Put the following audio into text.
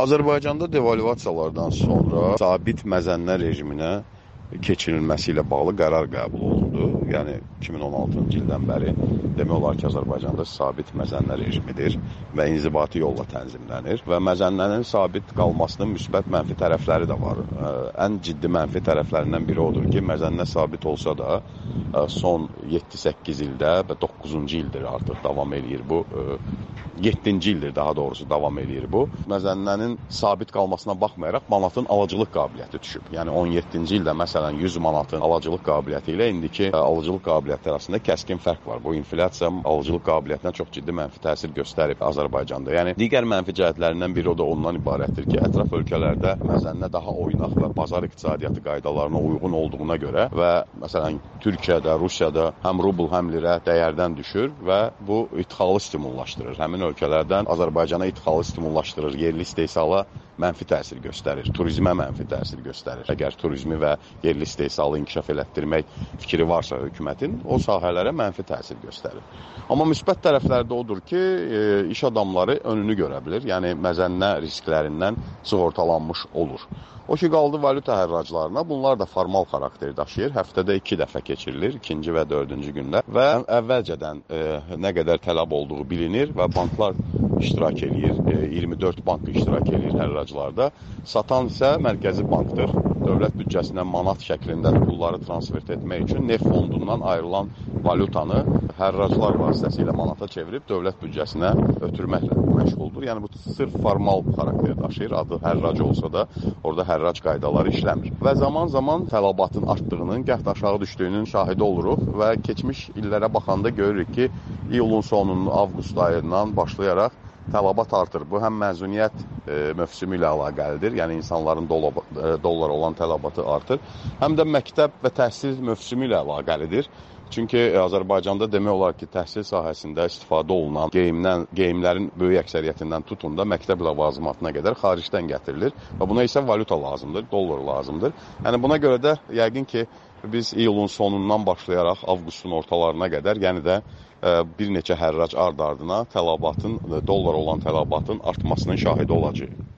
Azərbaycanda devalvasiyalardan sonra sabit məzənnə rejiminə keçirilməsi ilə bağlı qərar qəbul olundu. Yəni 2016-cı ildən bəri demək olar ki, Azərbaycanda sabit məzənnə rejimidir və inzibati yolla tənzimlənir və məzənnənin sabit qalmasının müsbət mənfi tərəfləri də var. Ən ciddi mənfi tərəflərindən biri odur ki, məzənnə sabit olsa da son 7-8 ildə və 9-cu ildir artıq davam eləyir bu. 7-ci ildir daha doğrusu davam eləyir bu. Məzənnənin sabit qalmasına baxmayaraq manatın alıcılıq qabiliyyəti düşüb. Yəni 17-ci ildə məsələn 100 manatın alıcılıq qabiliyyəti ilə indiki alıcılıq qabiliyyəti arasında kəskin fərq var. Bu inflyasiya alıcılıq qabiliyyətinə çox ciddi mənfi təsir göstərib Azərbaycanda. Yəni digər mənfi cəhətlərindən biri o da ondan ibarətdir ki, ətraf ölkələrdə məzənnə daha oynaq və bazar iqtisadiyyatı qaydalarına uyğun olduğuna görə və məsələn Türkiyədə, Rusiyada həm rubl, həm lirə dəyərdən düşür və bu idxalı stimullaşdırır. Həmin ölkələrdən Azərbaycana idxalı stimullaşdırır, yerli istehsala mənfi təsir göstərir, turizmə mənfi təsir göstərir. Əgər turizmi və yerli istehsalı inkişaf elətdirmək fikri varsa hökumətin, o sahələrə mənfi təsir göstərir. Amma müsbət tərəfləri də odur ki, iş adamları önünü görə bilir, yəni məzənnə risklərindən sığortalanmış olur. O ki, qaldı valyuta hərraclarına, bunlar da formal xarakter daşıyır. Həftədə 2 dəfə keçirilir, 2-ci və 4-cü gündə və əvvəlcədən nə qədər tələb olduğu bilinir və banklar iştirak eləyir, 24 bank iştirak eləyir hərraclarda. Satan isə mərkəzi bankdır. Dövlət büdcəsindən manat şəklində pulları transfert etmək üçün neft fondundan ayrılan valyutanı hərraclar vasitəsilə manata çevirib dövlət büdcəsinə ötürməklə məşğuldur. Yəni bu sırf formal xarakter daşıyır. Adı hərrac olsa da orada hərrac qaydaları işləmir. Və zaman-zaman tələbatın artdığının, gah da aşağı düşdüyünün şahidi oluruq və keçmiş illərə baxanda görürük ki, iyulun sonunun avqust ayından başlayaraq tələbat artır. Bu həm məzuniyyət mövsümü ilə əlaqəlidir, yəni insanların dollara olan tələbatı artır, həm də məktəb və təhsil mövsümü ilə əlaqəlidir. Çünki Azərbaycanda demək olar ki, təhsil sahəsində istifadə olunan geyimlərin böyük əksəriyyətindən tutun da məktəb ləvazimatına qədər xaricdən gətirilir və buna isə valyuta lazımdır, dollar lazımdır. Yəni buna görə də yəqin ki, biz iyulun sonundan başlayaraq avqustun ortalarına qədər, yəni də bir neçə hərrac ard-ardına tələbatın, dollar olan tələbatın artmasının şahidi olacaq.